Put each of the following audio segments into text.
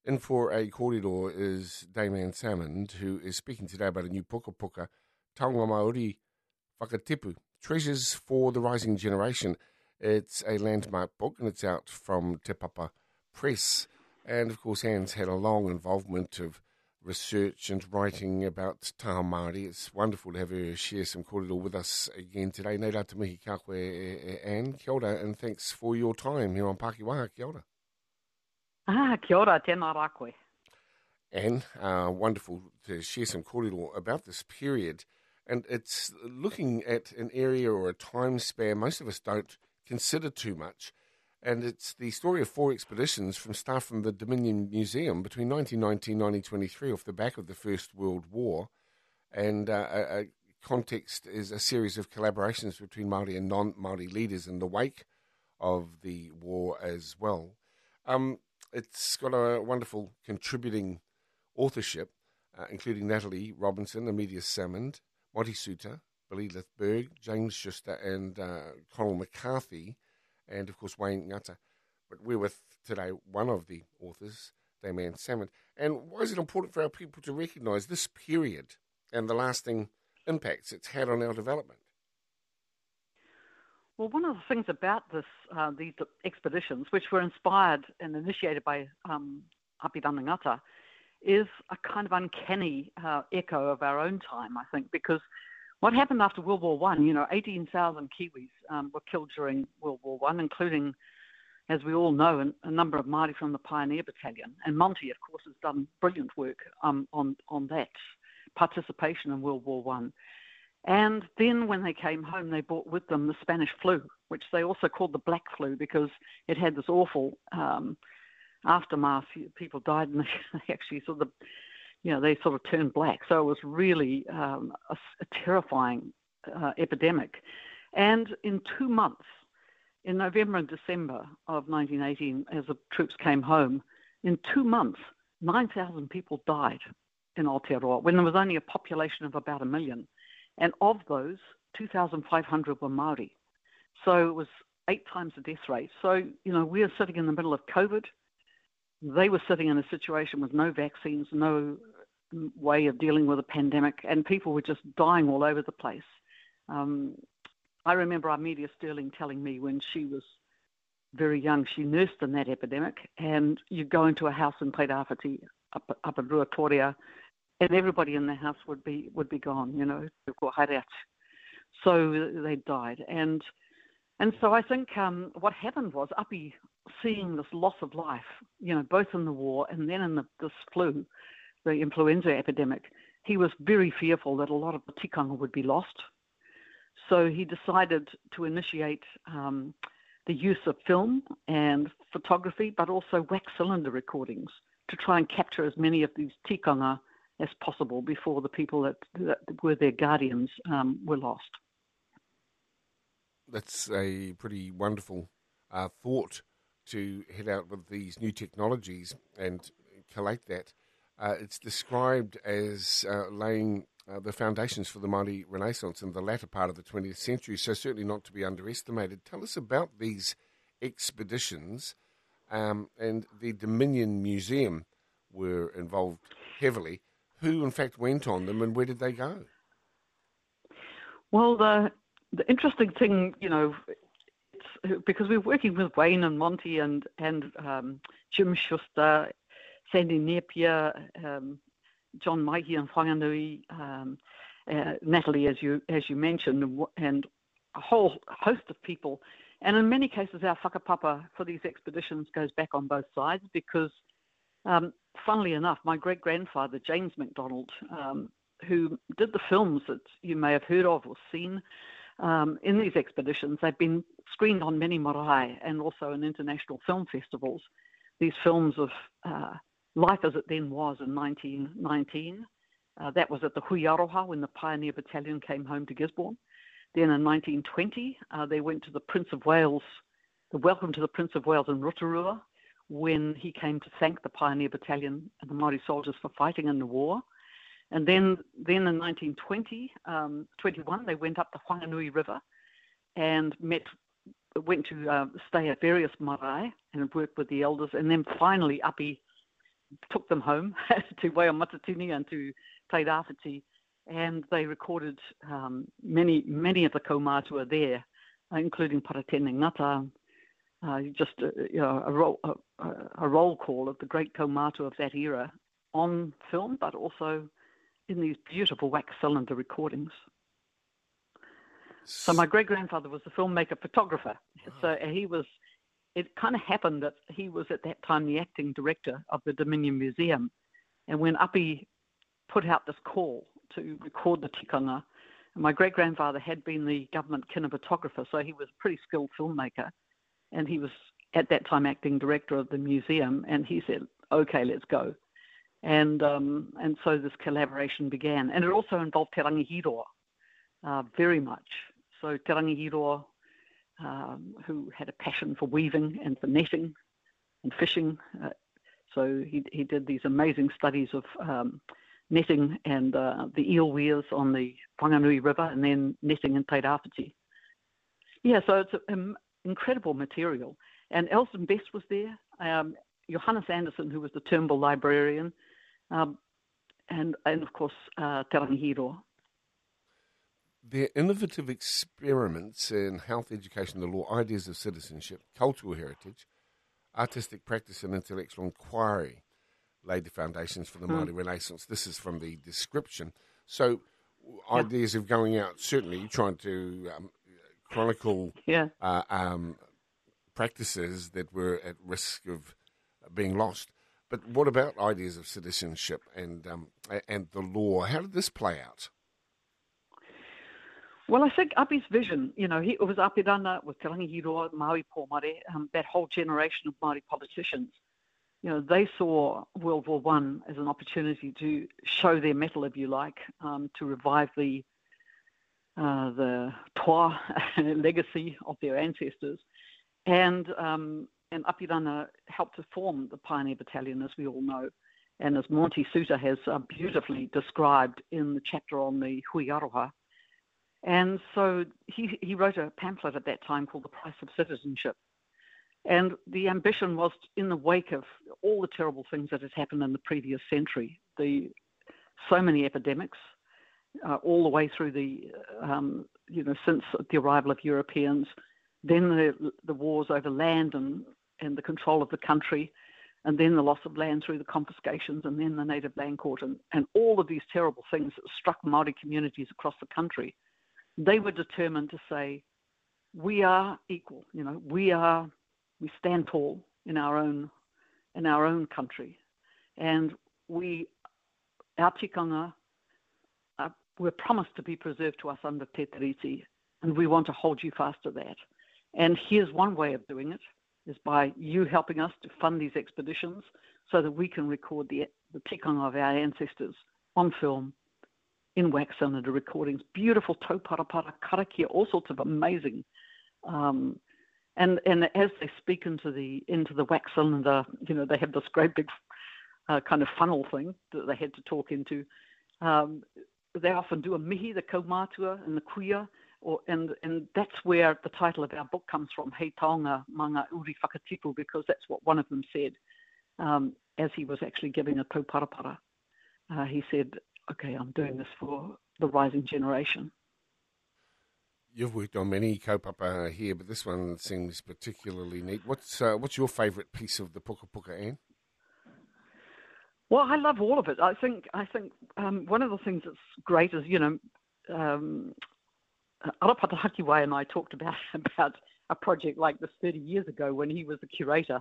In for a kōrero is Damian Salmond, who is speaking today about a new puka puka, Taonga Māori Whakatipu, Treasures for the Rising Generation. It's a landmark book and it's out from Te Papa Press. And of course, Anne's had a long involvement of research and writing about Taha Māori. It's wonderful to have her share some kōrero with us again today. Nei rā te mihi ka koe, Anne. Kia ora, and thanks for your time here on Pākiwaha. Kia ora. Kia ora, tēnā rā koe. And wonderful to share some kōrero about this period. And it's looking at an area or a time span most of us don't consider too much. And it's the story of 4 expeditions from staff from the Dominion Museum between 1919 and 1923 off the back of the First World War. And a context is a series of collaborations between Māori and non-Māori leaders in the wake of the war as well. It's got a wonderful contributing authorship, including Natalie Robinson, Amelia Salmond, Monty Suter, Billy Lithberg, James Schuster, and Conal McCarthy, and of course Wayne Ngata. But we're with today one of the authors, Damian Salmond. And why is it important for our people to recognise this period and the lasting impacts it's had on our development? Well, one of the things about these expeditions, which were inspired and initiated by Api Ranangata, is a kind of uncanny echo of our own time, I think, because what happened after World War I, 18,000 Kiwis were killed during World War I, including, as we all know, a number of Māori from the Pioneer Battalion. And Monty, of course, has done brilliant work on that participation in World War I. And then when they came home, they brought with them the Spanish flu, which they also called the Black Flu because it had this awful aftermath. People died and they actually they sort of turned black. So it was really a terrifying epidemic. And in 2 months, in November and December of 1918, as the troops came home, in 2 months, 9,000 people died in Aotearoa when there was only a population of about 1 million. And of those, 2,500 were Māori. So it was 8 times the death rate. So, we are sitting in the middle of COVID. They were sitting in a situation with no vaccines, no way of dealing with a pandemic, and people were just dying all over the place. I remember Amelia Sterling telling me when she was very young, she nursed in that epidemic, and you go into a house in Pairāwhiti, up in Ruatoria, and everybody in the house would be gone, so they died. And so I think what happened was Api, seeing this loss of life, both in the war and then in this flu, the influenza epidemic, he was very fearful that a lot of the tikanga would be lost. So he decided to initiate the use of film and photography, but also wax cylinder recordings to try and capture as many of these tikanga as possible before the people that were their guardians were lost. That's a pretty wonderful thought to head out with these new technologies and collate that. It's described as laying the foundations for the Māori Renaissance in the latter part of the 20th century, so certainly not to be underestimated. Tell us about these expeditions, and the Dominion Museum were involved heavily. Who, in fact, went on them, and where did they go? Well, the interesting thing, it's because we're working with Wayne and Monty and Jim Schuster, Sandy Napier, John Maihi and Whanganui, Natalie, as you mentioned, and a whole host of people. And in many cases, our whakapapa for these expeditions goes back on both sides because funnily enough, my great-grandfather, James MacDonald, who did the films that you may have heard of or seen in these expeditions, they've been screened on many marae and also in international film festivals. These films of life as it then was in 1919. That was at the Hui Aroha when the Pioneer Battalion came home to Gisborne. Then in 1920, they went to the Prince of Wales, the Welcome to the Prince of Wales in Rotorua, when he came to thank the Pioneer Battalion and the Māori soldiers for fighting in the war. And then in 1921, they went up the Whanganui River and went to stay at various marae and worked with the elders. And then finally, Api took them home to Waimatatini and to Te Rāwhiti, and they recorded many of the kaumātua there, including Paratene Ngata, just a roll call of the great kaumātua of that era on film, but also in these beautiful wax cylinder recordings. So my great-grandfather was a filmmaker, photographer. Wow. So it kind of happened that he was at that time the acting director of the Dominion Museum. And when Api put out this call to record the tikanga, my great-grandfather had been the government cinematographer, so he was a pretty skilled filmmaker. And he was at that time acting director of the museum, and he said, okay, let's go. And so this collaboration began. And it also involved Te Rangihiroa very much. So Te Rangihiroa, who had a passion for weaving and for netting and fishing. So he did these amazing studies of netting and the eel weirs on the Whanganui River, and then netting in Te Rāwhiti. Yeah, so it's incredible material. And Elston Best was there, Johannes Anderson, who was the Turnbull librarian, and of course, Te Rangihiroa. Their innovative experiments in health, education, the law, ideas of citizenship, cultural heritage, artistic practice and intellectual inquiry laid the foundations for the Māori Renaissance. This is from the description. So ideas of going out, certainly trying to chronicle practices that were at risk of being lost. But what about ideas of citizenship and the law? How did this play out? Well, I think Api's vision, it was Apirana with Te Rangihiroa, Maui Pomare, that whole generation of Māori politicians. They saw World War I as an opportunity to show their mettle, if you like, to revive the toa legacy of their ancestors. And Apirana helped to form the Pioneer Battalion, as we all know. And as Monty Suter has beautifully described in the chapter on the Hui Aroha. And so he wrote a pamphlet at that time called The Price of Citizenship. And the ambition was, in the wake of all the terrible things that had happened in the previous century, so many epidemics, all the way through since the arrival of Europeans, then the wars over land and the control of the country, and then the loss of land through the confiscations, and then the Native Land Court, and all of these terrible things that struck Māori communities across the country. They were determined to say, we are equal. We stand tall in our own country, and our tikanga, we're promised to be preserved to us under Te Tiriti, and we want to hold you fast to that. And here's one way of doing it, is by you helping us to fund these expeditions so that we can record the tikanga of our ancestors on film, in wax cylinder recordings, beautiful tauparapara, karakia, all sorts of amazing. And as they speak into the wax cylinder, they have this great big kind of funnel thing that they had to talk into. They often do a mihi, the kaumātua and the kuia, and that's where the title of our book comes from, Hei Taonga Manga Uri Whakatipu, because that's what one of them said as he was actually giving a tauparapara. He said, okay, I'm doing this for the rising generation. You've worked on many kaupapa here, but this one seems particularly neat. What's your favourite piece of the puka puka, Anne? Well, I love all of it. I think one of the things that's great is, Arapata Hakiwai and I talked about a project like this 30 years ago when he was the curator.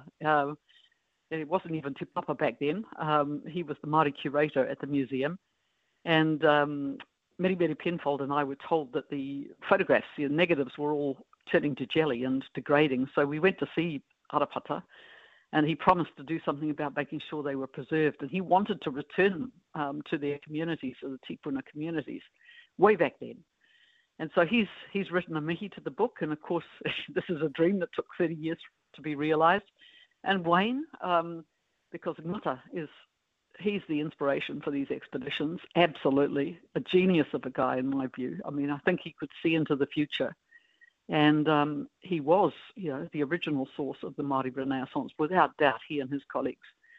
It wasn't even Te Papa back then. He was the Māori curator at the museum. And Mary Penfold and I were told that the photographs, the negatives, were all turning to jelly and degrading. So we went to see Arapata, and he promised to do something about making sure they were preserved. And he wanted to return them to their communities, to the Tipuna communities, way back then. And so he's written a mihi to the book. And of course, this is a dream that took 30 years to be realized. And Wayne, because Ngata he's the inspiration for these expeditions, absolutely. A genius of a guy, in my view. I mean, I think he could see into the future. And he was, the original source of the Māori Renaissance, without doubt, he and his colleagues.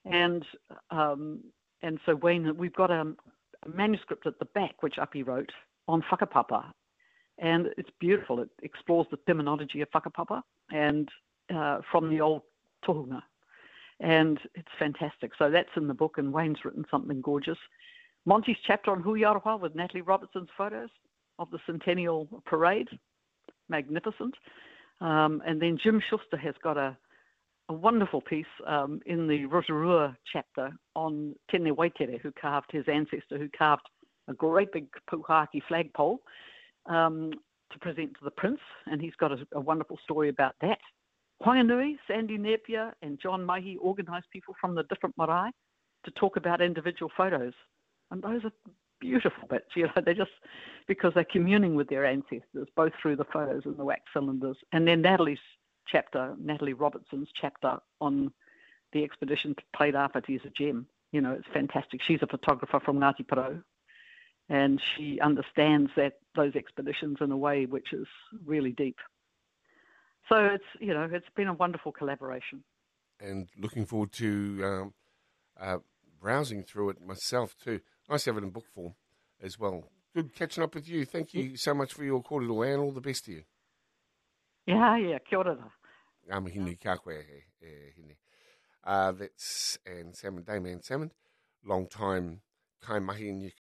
And so Wayne, we've got a manuscript at the back which Api wrote on whakapapa, and it's beautiful. It explores the terminology of whakapapa and from the old tohunga, and it's fantastic. So that's in the book, and Wayne's written something gorgeous. Monty's chapter on Hui Aroha with Natalie Robertson's photos of the Centennial Parade, magnificent. And then Jim Schuster has got a wonderful piece in the Rotorua chapter on Tene Waitere, who carved his ancestor, who carved a great big Puhaki flagpole to present to the prince, and he's got a wonderful story about that. Whanganui, Sandy Napier, and John Mahi organised people from the different marae to talk about individual photos, and those are beautiful bits, they're just because they're communing with their ancestors, both through the photos and the wax cylinders. And then Natalie Robertson's chapter on the expedition to Plaid Awhiti is a gem. It's fantastic. She's a photographer from Ngāti Porou, and she understands those expeditions in a way which is really deep. So it's been a wonderful collaboration. And looking forward to browsing through it myself too. Nice to have it in book form as well. Good catching up with you. Thank you so much for your kōrero, and all the best to you. Yeah, kia ora. Mahini ka koe hine. That's Anne Salmond, Dame Anne Salmond, long time kai mahi in New